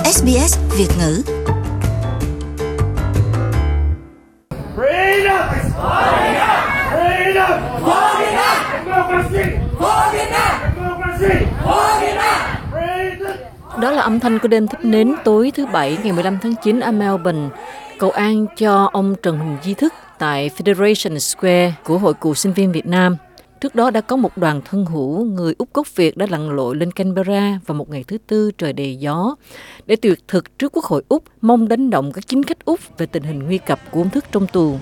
SBS Việt ngữ. Đó là âm thanh của đêm thắp nến tối thứ Bảy ngày 15 tháng 9 ở Melbourne, cầu an cho ông Trần Huỳnh Duy Thức tại Federation Square của Hội cựu sinh viên Việt Nam. Trước đó đã có một đoàn thân hữu người Úc gốc Việt đã lặn lội lên Canberra vào một ngày thứ Tư trời đầy gió để tuyệt thực trước Quốc hội Úc, mong đánh động các chính khách Úc về tình hình nguy cấp của ông Thức trong tù.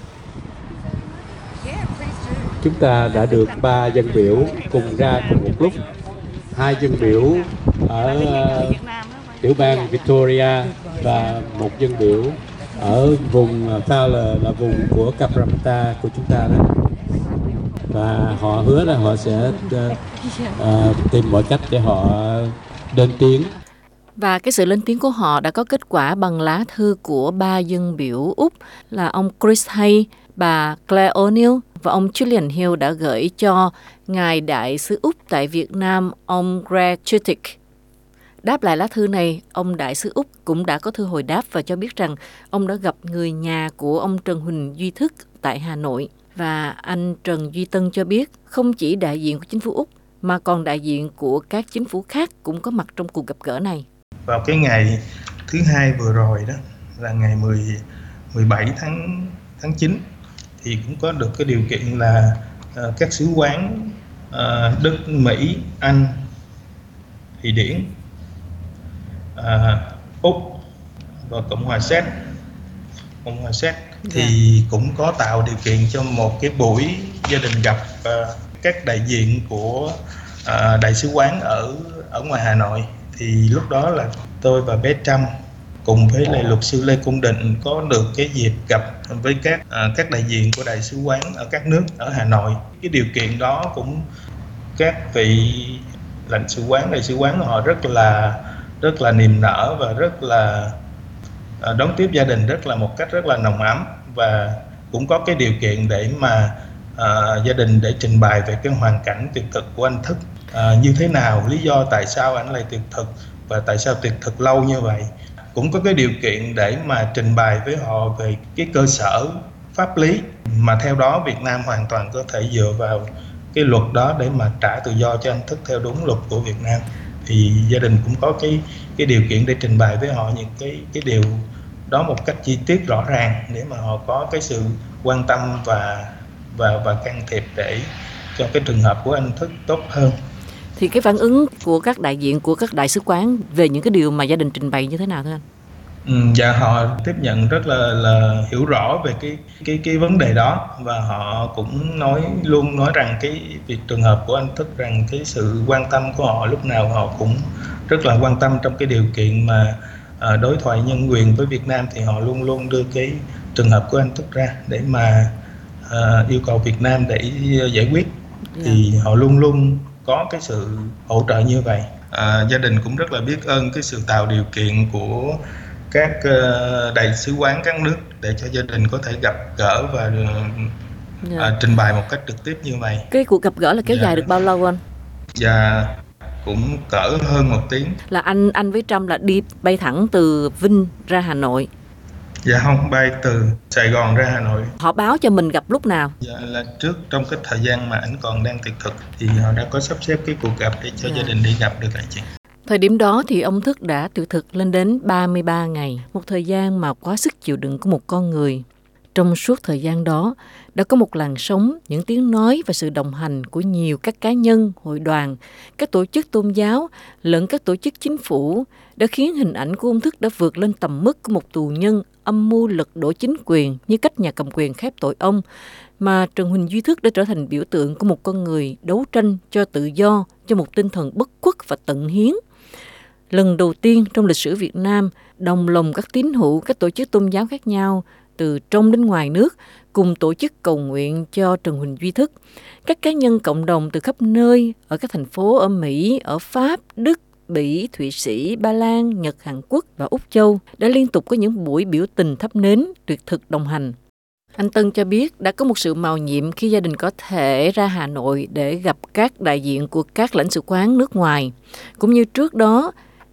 Chúng ta đã được 3 dân biểu cùng ra cùng một lúc. 2 dân biểu ở tiểu bang Victoria và một dân biểu ở vùng Fowler là vùng của Cabramatta của chúng ta đó. Và họ hứa là họ sẽ tìm mọi cách để họ lên tiếng. Và cái sự lên tiếng của họ đã có kết quả bằng lá thư của 3 dân biểu Úc là ông Chris Hay, bà Claire O'Neill và ông Julian Hill đã gửi cho Ngài Đại sứ Úc tại Việt Nam, ông Greg Chutick. Đáp lại lá thư này, ông Đại sứ Úc cũng đã có thư hồi đáp và cho biết rằng ông đã gặp người nhà của ông Trần Huỳnh Duy Thức tại Hà Nội. Và anh Trần Duy Tân cho biết không chỉ đại diện của chính phủ Úc mà còn đại diện của các chính phủ khác cũng có mặt trong cuộc gặp gỡ này. Vào cái ngày thứ Hai vừa rồi đó là ngày 17 tháng 9 thì cũng có được cái điều kiện là các sứ quán Đức, Mỹ, Anh, Thụy Điển, Úc và Cộng hòa Séc thì cũng có tạo điều kiện cho một cái buổi gia đình gặp các đại diện của đại sứ quán ở ngoài Hà Nội. Thì lúc đó là tôi và bé Trâm cùng với lại luật sư Lê Cung Định có được cái dịp gặp với các đại diện của đại sứ quán ở các nước ở Hà Nội. Cái điều kiện đó cũng các vị lãnh sự quán, đại sứ quán họ rất là niềm nở và rất là đón tiếp gia đình một cách rất là nồng ấm, và cũng có cái điều kiện để mà gia đình để trình bày về cái hoàn cảnh tuyệt thực của anh Thức, như thế nào, lý do tại sao anh lại tuyệt thực và tại sao tuyệt thực lâu như vậy. Cũng có cái điều kiện để mà trình bày với họ về cái cơ sở pháp lý mà theo đó Việt Nam hoàn toàn có thể dựa vào cái luật đó để mà trả tự do cho anh Thức theo đúng luật của Việt Nam. Thì gia đình cũng có cái điều kiện để trình bày với họ những cái điều đó một cách chi tiết rõ ràng để mà họ có cái sự quan tâm và can thiệp để cho cái trường hợp của anh Thức tốt hơn. Thì cái phản ứng của các đại diện của các đại sứ quán về những cái điều mà gia đình trình bày như thế nào thưa anh? Dạ họ tiếp nhận rất là hiểu rõ về cái vấn đề đó, và họ cũng luôn nói rằng cái việc trường hợp của anh Thức rằng cái sự quan tâm của họ lúc nào họ cũng rất là quan tâm trong cái điều kiện mà đối thoại nhân quyền với Việt Nam, thì họ luôn luôn đưa cái trường hợp của anh Thức ra để mà yêu cầu Việt Nam để giải quyết. Thì họ luôn luôn có cái sự hỗ trợ như vậy. Gia đình cũng rất là biết ơn cái sự tạo điều kiện của các đại sứ quán các nước để cho gia đình có thể gặp gỡ và trình bày một cách trực tiếp như vậy. Cái cuộc gặp gỡ là kéo dài được bao lâu anh? Dạ cũng cỡ hơn 1 tiếng. Là anh với Trâm là bay thẳng từ Vinh ra Hà Nội? Dạ không, bay từ Sài Gòn ra Hà Nội. Họ báo cho mình gặp lúc nào? Dạ là trước trong cái thời gian mà ảnh còn đang tuyệt thực thì họ đã có sắp xếp cái cuộc gặp để cho gia đình đi gặp được lại chị. Thời điểm đó thì ông Thức đã tuyệt thực lên đến 33 ngày, một thời gian mà quá sức chịu đựng của một con người. Trong suốt thời gian đó, đã có một làn sóng, những tiếng nói và sự đồng hành của nhiều các cá nhân, hội đoàn, các tổ chức tôn giáo lẫn các tổ chức chính phủ đã khiến hình ảnh của ông Thức đã vượt lên tầm mức của một tù nhân âm mưu lật đổ chính quyền như cách nhà cầm quyền khép tội ông, mà Trần Huỳnh Duy Thức đã trở thành biểu tượng của một con người đấu tranh cho tự do, cho một tinh thần bất khuất và tận hiến. Lần đầu tiên trong lịch sử Việt Nam, đồng lòng các tín hữu, các tổ chức tôn giáo khác nhau, từ trong đến ngoài nước, cùng tổ chức cầu nguyện cho Trần Huỳnh Duy Thức. Các cá nhân cộng đồng từ khắp nơi, ở các thành phố ở Mỹ, ở Pháp, Đức, Bỉ, Thụy Sĩ, Ba Lan, Nhật, Hàn Quốc và Úc Châu đã liên tục có những buổi biểu tình thắp nến, tuyệt thực đồng hành. Anh Tân cho biết đã có một sự mầu nhiệm khi gia đình có thể ra Hà Nội để gặp các đại diện của các lãnh sự quán nước ngoài. Cũng như trước đó,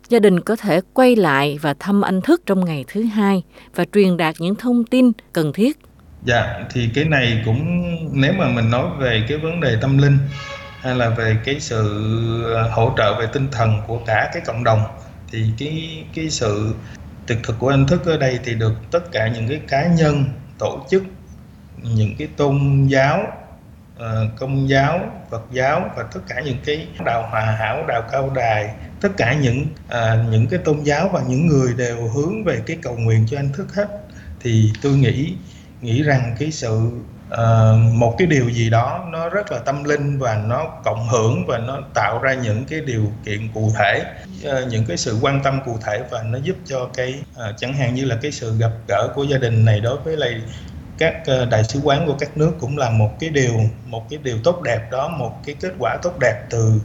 gia đình có thể quay lại và thăm anh Thức trong ngày thứ hai và truyền đạt những thông tin cần thiết? Dạ, thì cái này cũng, nếu mà mình nói về cái vấn đề tâm linh hay là về cái sự hỗ trợ về tinh thần của cả cái cộng đồng, thì cái sự tuyệt thực của anh Thức ở đây thì được tất cả những cái cá nhân, tổ chức, những cái tôn giáo, Công giáo, Phật giáo và tất cả những cái đạo Hòa Hảo, đạo Cao Đài, tất cả những cái tôn giáo và những người đều hướng về cái cầu nguyện cho anh Thức hết. Thì tôi nghĩ rằng cái sự một cái điều gì đó nó rất là tâm linh và nó cộng hưởng và nó tạo ra những cái điều kiện cụ thể, những cái sự quan tâm cụ thể, và nó giúp cho cái chẳng hạn như là cái sự gặp gỡ của gia đình này đối với lại các đại sứ quán của các nước cũng là một cái điều tốt đẹp đó, một cái kết quả tốt đẹp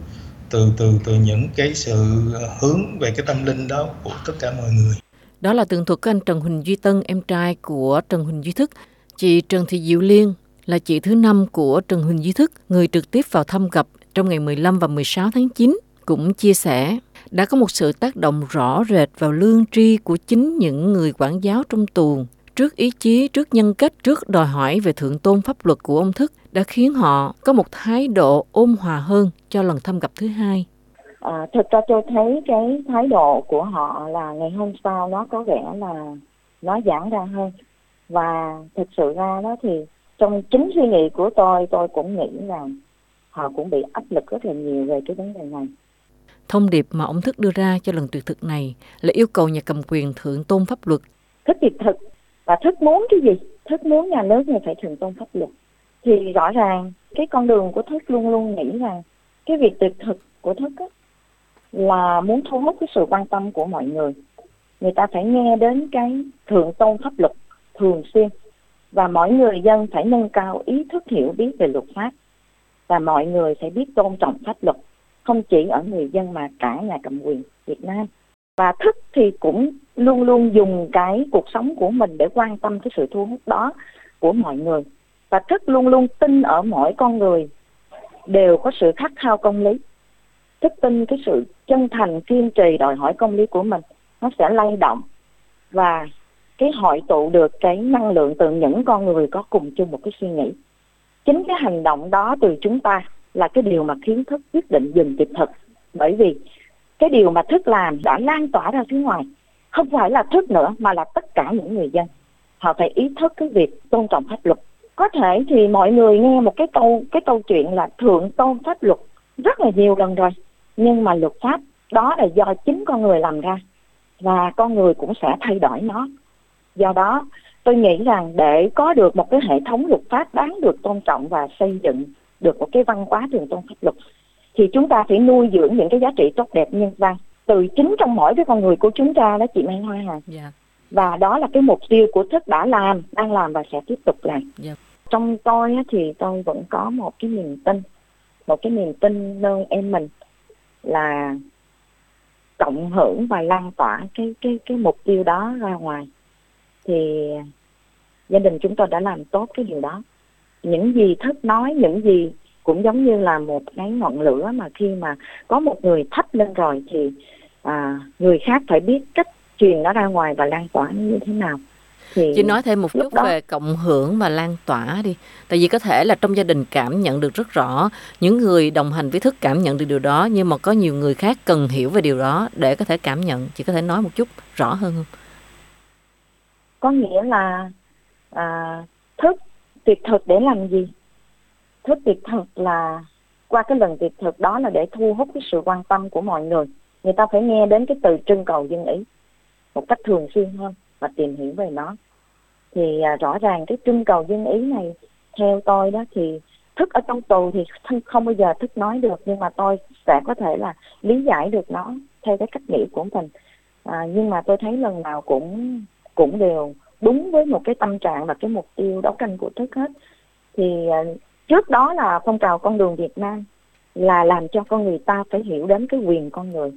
từ những cái sự hướng về cái tâm linh đó của tất cả mọi người. Đó là tường thuật của anh Trần Huỳnh Duy Tân, em trai của Trần Huỳnh Duy Thức. Chị Trần Thị Diệu Liên là chị thứ 5 của Trần Huỳnh Duy Thức, người trực tiếp vào thăm gặp trong ngày 15 và 16 tháng 9, cũng chia sẻ đã có một sự tác động rõ rệt vào lương tri của chính những người quản giáo trong tù. Trước ý chí, trước nhân cách, trước đòi hỏi về thượng tôn pháp luật của ông Thức đã khiến họ có một thái độ ôn hòa hơn cho lần thăm gặp thứ hai. Thực ra tôi thấy cái thái độ của họ là ngày hôm sau nó có vẻ là nó giãn ra hơn. Và thực sự ra đó thì trong chính suy nghĩ của tôi cũng nghĩ rằng họ cũng bị áp lực rất là nhiều về cái vấn đề này. Thông điệp mà ông Thức đưa ra cho lần tuyệt thực này là yêu cầu nhà cầm quyền thượng tôn pháp luật. Thức tuyệt thực, và Thức muốn cái gì? Thức muốn nhà nước này phải thượng tôn pháp luật. Thì rõ ràng cái con đường của Thức luôn luôn nghĩ rằng cái việc tuyệt thực của Thức á, là muốn thu hút cái sự quan tâm của mọi người. Người ta phải nghe đến cái thượng tôn pháp luật thường xuyên, và mọi người dân phải nâng cao ý thức hiểu biết về luật pháp, và mọi người phải biết tôn trọng pháp luật, không chỉ ở người dân mà cả nhà cầm quyền Việt Nam. Và Thức thì cũng luôn luôn dùng cái cuộc sống của mình để quan tâm cái sự thu hút đó của mọi người. Và Thức luôn luôn tin ở mỗi con người đều có sự khát khao công lý. Thức tin cái sự chân thành, kiên trì đòi hỏi công lý của mình nó sẽ lay động và cái hội tụ được cái năng lượng từ những con người có cùng chung một cái suy nghĩ. Chính cái hành động đó từ chúng ta là cái điều mà khiến Thức quyết định dừng tuyệt thực. Bởi vì cái điều mà Thức làm đã lan tỏa ra phía ngoài. Không phải là Thức nữa mà là tất cả những người dân. Họ phải ý thức cái việc tôn trọng pháp luật. Có thể thì mọi người nghe một cái câu chuyện là thượng tôn pháp luật rất là nhiều lần rồi. Nhưng mà luật pháp đó là do chính con người làm ra. Và con người cũng sẽ thay đổi nó. Do đó tôi nghĩ rằng để có được một cái hệ thống luật pháp đáng được tôn trọng và xây dựng được một cái văn hóa thượng tôn pháp luật, thì chúng ta phải nuôi dưỡng những cái giá trị tốt đẹp nhân văn từ chính trong mỗi cái con người của chúng ta đó chị Mai Hoa Hà. Yeah. Và đó là cái mục tiêu của Thức đã làm, đang làm và sẽ tiếp tục làm. Yeah. Trong tôi thì tôi vẫn có một cái niềm tin nơi em mình là cộng hưởng và lan tỏa cái mục tiêu đó ra ngoài. Thì gia đình chúng tôi đã làm tốt cái điều đó. Những gì Thức nói, những gì cũng giống như là một cái ngọn lửa mà khi mà có một người thắp lên rồi thì người khác phải biết cách truyền nó ra ngoài và lan tỏa như thế nào. Thì chị nói thêm một chút về cộng hưởng và lan tỏa đi. Tại vì có thể là trong gia đình cảm nhận được rất rõ, những người đồng hành với Thức cảm nhận được điều đó, nhưng mà có nhiều người khác cần hiểu về điều đó để có thể cảm nhận. Chị có thể nói một chút rõ hơn không? Có nghĩa là Thức tuyệt thực để làm gì? Thức tuyệt thực là qua cái lần tuyệt thực đó là để thu hút cái sự quan tâm của mọi người. Người ta phải nghe đến cái từ trưng cầu dân ý một cách thường xuyên hơn và tìm hiểu về nó. Thì rõ ràng cái trưng cầu dân ý này theo tôi đó thì Thức ở trong tù thì không bao giờ Thức nói được, nhưng mà tôi sẽ có thể là lý giải được nó theo cái cách nghĩ của mình. Nhưng mà tôi thấy lần nào cũng đều đúng với một cái tâm trạng và cái mục tiêu đấu tranh của Thức hết. Thì trước đó là phong trào con đường Việt Nam là làm cho con người ta phải hiểu đến cái quyền con người.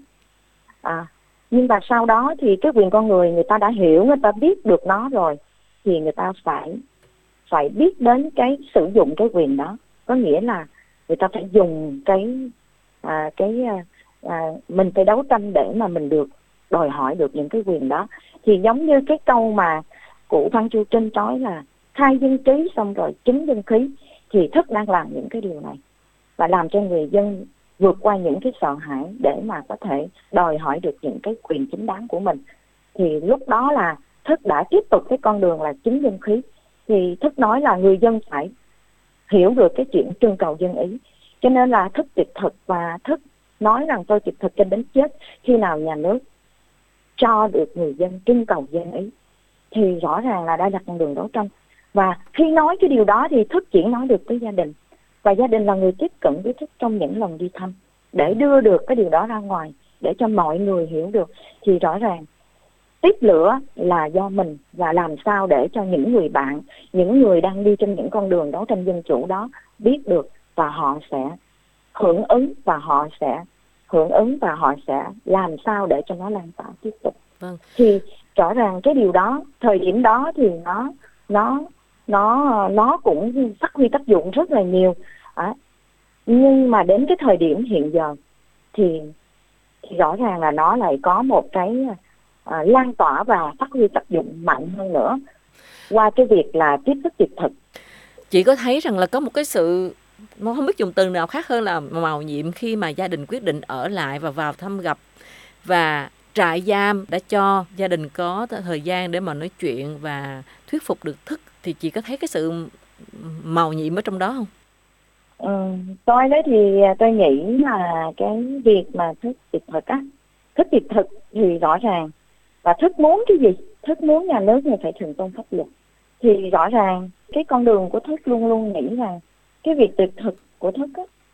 Nhưng mà sau đó thì cái quyền con người ta đã hiểu, người ta biết được nó rồi, thì người ta phải biết đến cái sử dụng cái quyền đó. Có nghĩa là người ta phải dùng mình phải đấu tranh để mà mình được đòi hỏi được những cái quyền đó. Thì giống như cái câu mà cụ Phan Chu Trinh nói là khai dân trí xong rồi chứng dân khí, thì Thức đang làm những cái điều này và làm cho người dân vượt qua những cái sợ hãi để mà có thể đòi hỏi được những cái quyền chính đáng của mình. Thì lúc đó là Thức đã tiếp tục cái con đường là chứng dân khí. Thì Thức nói là người dân phải hiểu được cái chuyện trưng cầu dân ý. Cho nên là Thức tuyệt thực, và Thức nói rằng tôi tuyệt thực cho đến chết. Khi nào nhà nước cho được người dân trưng cầu dân ý thì rõ ràng là đã đặt con đường đấu tranh. Và khi nói cái điều đó thì Thức chỉ nói được với gia đình, và gia đình là người tiếp cận với Thức trong những lần đi thăm để đưa được cái điều đó ra ngoài để cho mọi người hiểu được. Thì rõ ràng tiếp lửa là do mình, và làm sao để cho những người bạn, những người đang đi trên những con đường đấu tranh dân chủ đó biết được, và họ sẽ hưởng ứng, và họ sẽ làm sao để cho nó lan tỏa tiếp tục. Vâng. Thì rõ ràng cái điều đó, thời điểm đó thì nó cũng phát huy tác dụng rất là nhiều. Nhưng mà đến cái thời điểm hiện giờ thì rõ ràng là nó lại có một cái lan tỏa và phát huy tác dụng mạnh hơn nữa qua cái việc là tiếp sức tuyệt thực. Chị có thấy rằng là có một cái sự, không biết dùng từ nào khác hơn là mầu nhiệm, khi mà gia đình quyết định ở lại và vào thăm gặp, và trại giam đã cho gia đình có thời gian để mà nói chuyện và thuyết phục được Thức, thì chị có thấy cái sự mầu nhiệm ở trong đó không? Tôi đấy thì tôi nghĩ là cái việc mà Thức tuyệt thực thì rõ ràng, và Thức muốn cái gì? Thức muốn nhà nước này phải thượng tôn pháp luật. Thì rõ ràng cái con đường của Thức luôn luôn nghĩ rằng cái việc tuyệt thực của Thức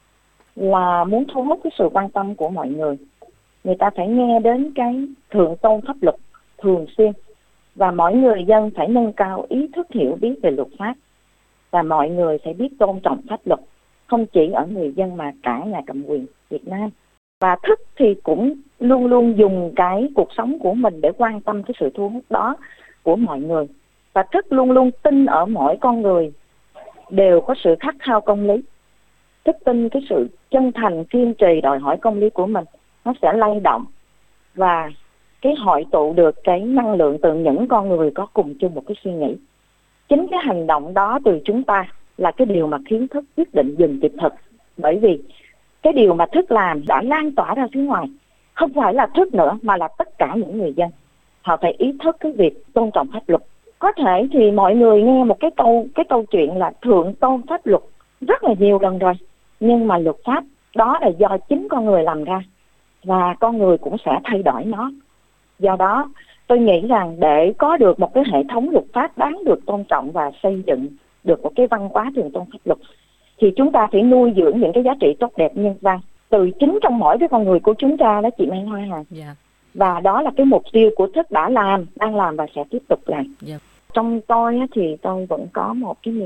là muốn thu hút cái sự quan tâm của mọi người. Người ta phải nghe đến cái thượng tôn pháp luật thường xuyên, và mọi người dân phải nâng cao ý thức hiểu biết về luật pháp, và mọi người phải biết tôn trọng pháp luật, không chỉ ở người dân mà cả nhà cầm quyền Việt Nam. Và Thức thì cũng luôn luôn dùng cái cuộc sống của mình để quan tâm cái sự thu hút đó của mọi người. Và Thức luôn luôn tin ở mỗi con người đều có sự khát khao công lý. Thức tin cái sự chân thành, kiên trì đòi hỏi công lý của mình nó sẽ lay động và cái hội tụ được cái năng lượng từ những con người có cùng chung một cái suy nghĩ. Chính cái hành động đó từ chúng ta là cái điều mà khiến Thức quyết định dừng tuyệt thực. Bởi vì cái điều mà Thức làm đã lan tỏa ra phía ngoài. Không phải là Thức nữa mà là tất cả những người dân. Họ phải ý thức cái việc tôn trọng pháp luật. Có thể thì mọi người nghe một cái câu chuyện là thượng tôn pháp luật rất là nhiều lần rồi. Nhưng mà luật pháp đó là do chính con người làm ra, và con người cũng sẽ thay đổi nó. Do đó tôi nghĩ rằng để có được một cái hệ thống luật pháp đáng được tôn trọng và xây dựng được một cái văn hóa thượng tôn pháp luật, thì chúng ta phải nuôi dưỡng những cái giá trị tốt đẹp nhân văn từ chính trong mỗi cái con người của chúng ta đó chị Mai Hoa Hà. Và đó là cái mục tiêu của Thức đã làm, đang làm và sẽ tiếp tục làm. Trong tôi thì tôi vẫn có một cái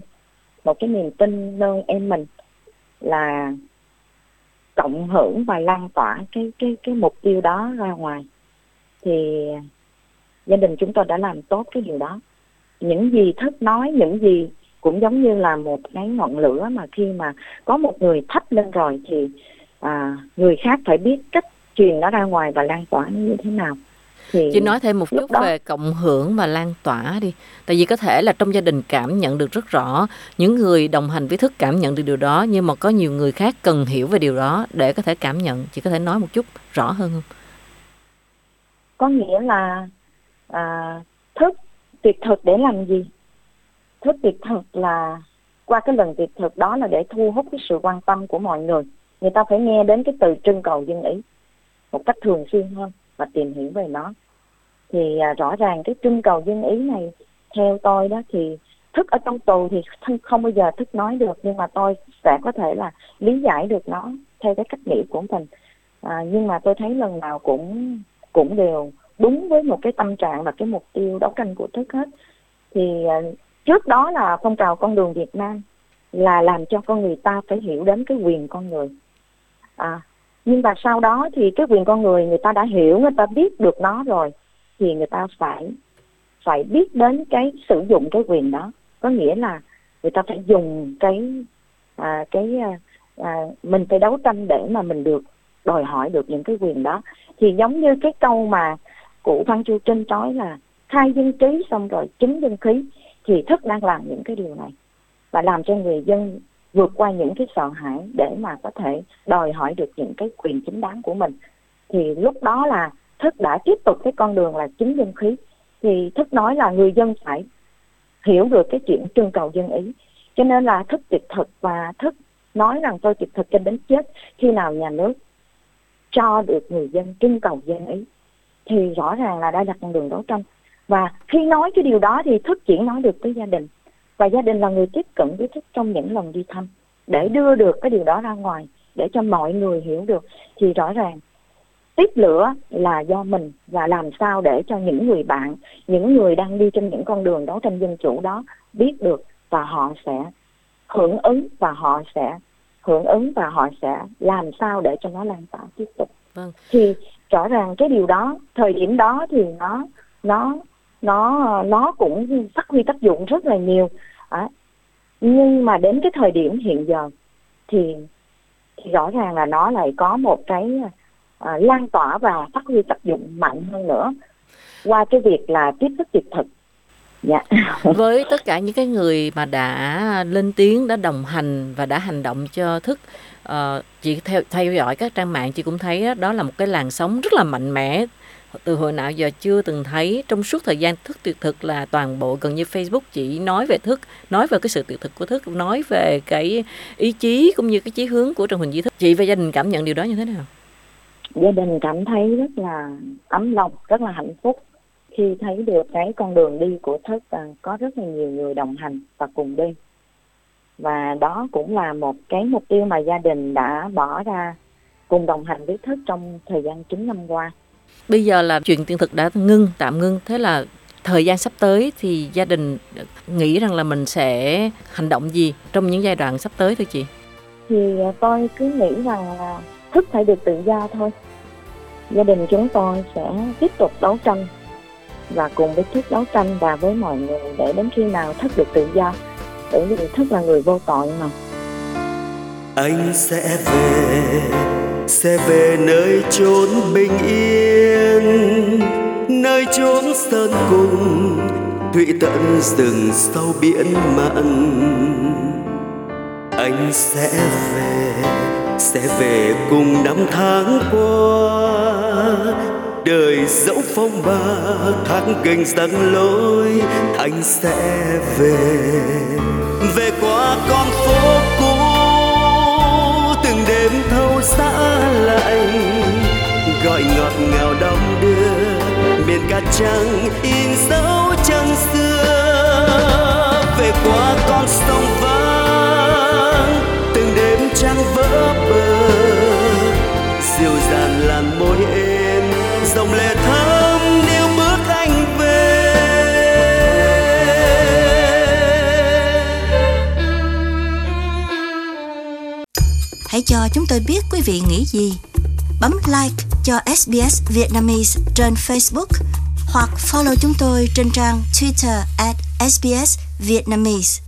niềm tin nơi em mình là cộng hưởng và lan tỏa cái mục tiêu đó ra ngoài. Thì gia đình chúng tôi đã làm tốt cái điều đó. Những gì Thức nói, những gì cũng giống như là một cái ngọn lửa mà khi mà có một người thắp lên rồi thì người khác phải biết cách truyền nó ra ngoài và lan tỏa nó như thế nào. Thì chị nói thêm một chút về cộng hưởng và lan tỏa đi. Tại vì có thể là trong gia đình cảm nhận được rất rõ, những người đồng hành với Thức cảm nhận được điều đó, nhưng mà có nhiều người khác cần hiểu về điều đó để có thể cảm nhận. Chị có thể nói một chút rõ hơn không? Có nghĩa là Thức tuyệt thực để làm gì? Thức tuyệt thực là qua cái lần tuyệt thực đó là để thu hút cái sự quan tâm của mọi người. Người ta phải nghe đến cái từ trưng cầu dân ý một cách thường xuyên hơn và tìm hiểu về nó. Thì rõ ràng cái trưng cầu dân ý này theo tôi đó thì Thức ở trong tù thì không bao giờ Thức nói được, nhưng mà tôi sẽ có thể là lý giải được nó theo cái cách nghĩ của mình. Nhưng mà tôi thấy lần nào cũng đều đúng với một cái tâm trạng và cái mục tiêu đấu tranh của Thức hết. Thì trước đó là phong trào con đường Việt Nam là làm cho con người ta phải hiểu đến cái quyền con người. Nhưng mà sau đó thì cái quyền con người ta đã hiểu, người ta biết được nó rồi, thì người ta phải biết đến cái sử dụng cái quyền đó. Có nghĩa là người ta phải dùng mình phải đấu tranh để mà mình được đòi hỏi được những cái quyền đó. Thì giống như cái câu mà cụ Phan Chu Trinh nói là khai dân trí xong rồi chính dân khí, thì Thức đang làm những cái điều này và làm cho người dân vượt qua những cái sợ hãi để mà có thể đòi hỏi được những cái quyền chính đáng của mình. Thì lúc đó là Thức đã tiếp tục cái con đường là chính dân khí. Thì Thức nói là người dân phải hiểu được cái chuyện trưng cầu dân ý, cho nên là Thức tuyệt thực, và Thức nói rằng tôi tuyệt thực cho đến chết. Khi nào nhà nước cho được người dân trưng cầu dân ý thì rõ ràng là đã đặt con đường đấu tranh. Và khi nói cái điều đó thì Thức chỉ nói được với gia đình, và gia đình là người tiếp cận với Thức trong những lần đi thăm để đưa được cái điều đó ra ngoài để cho mọi người hiểu được. Thì rõ ràng tiếp lửa là do mình, và làm sao để cho những người bạn, những người đang đi trên những con đường đấu tranh dân chủ đó biết được, và họ sẽ hưởng ứng, và họ sẽ làm sao để cho nó lan tỏa tiếp tục. Vâng. Thì rõ ràng cái điều đó, thời điểm đó thì nó cũng phát huy tác dụng rất là nhiều. Nhưng mà đến cái thời điểm hiện giờ thì rõ ràng là nó lại có một cái lan tỏa và phát huy tác dụng mạnh hơn nữa qua cái việc là tiếp xúc tuyệt thực. Dạ. Với tất cả những cái người mà đã lên tiếng, đã đồng hành và đã hành động cho Thức, chị theo dõi các trang mạng, chị cũng thấy đó là một cái làn sóng rất là mạnh mẽ, từ hồi nào giờ chưa từng thấy. Trong suốt thời gian Thức tuyệt thực là toàn bộ gần như Facebook chỉ nói về Thức, nói về cái sự tuyệt thực của Thức, nói về cái ý chí cũng như cái chí hướng của Trần Huỳnh Duy Thức. Chị và gia đình cảm nhận điều đó như thế nào? Gia đình cảm thấy rất là ấm lòng, rất là hạnh phúc khi thấy được cái con đường đi của Thức, và có rất là nhiều người đồng hành và cùng đi. Và đó cũng là một cái mục tiêu mà gia đình đã bỏ ra cùng đồng hành với Thức trong thời gian 9 năm qua. Bây giờ là chuyện tuyệt thực đã tạm ngưng, thế là thời gian sắp tới thì gia đình nghĩ rằng là mình sẽ hành động gì trong những giai đoạn sắp tới thưa chị? Thì tôi cứ nghĩ rằng là Thức phải được tự do thôi. Gia đình chúng tôi sẽ tiếp tục đấu tranh và cùng với Thức đấu tranh và với mọi người để đến khi nào Thức được tự do. Bởi vì Thức là người vô tội mà. Anh sẽ về nơi chốn bình yên, nơi chốn sơn cùng thủy tận rừng sâu biển mặn. Anh sẽ về cùng năm tháng qua, đời dẫu phong ba thác gành răng lối. Anh sẽ về qua con phố cũ, từng đêm thâu xa lạnh, gọi ngọt ngào đong đưa miền cát trắng in dấu chân xưa. Về qua con sông vắng, từng đêm trăng vỡ bờ, dịu dàng làn môi êm, dòng lệ thơm níu bước anh về. Hãy cho chúng tôi biết quý vị nghĩ gì. Bấm like cho SBS Vietnamese trên Facebook hoặc follow chúng tôi trên trang Twitter @SBS Vietnamese.